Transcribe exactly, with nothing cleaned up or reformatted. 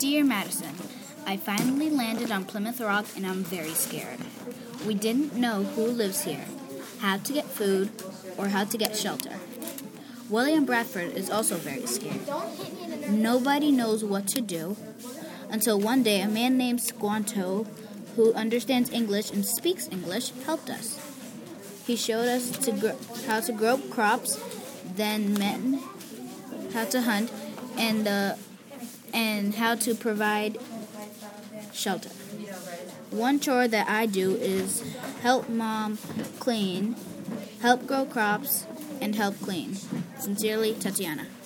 Dear Madison, I finally landed on Plymouth Rock and I'm very scared. We didn't know who lives here, how to get food, or how to get shelter. William Bradford is also very scared. Nobody knows what to do until one day a man named Squanto, who understands English and speaks English, helped us. He showed us to gr- how to grow crops, then men how to hunt, and uh, and how to provide shelter. One chore that I do is help mom clean, help grow crops, and help clean. Sincerely, Tatiana.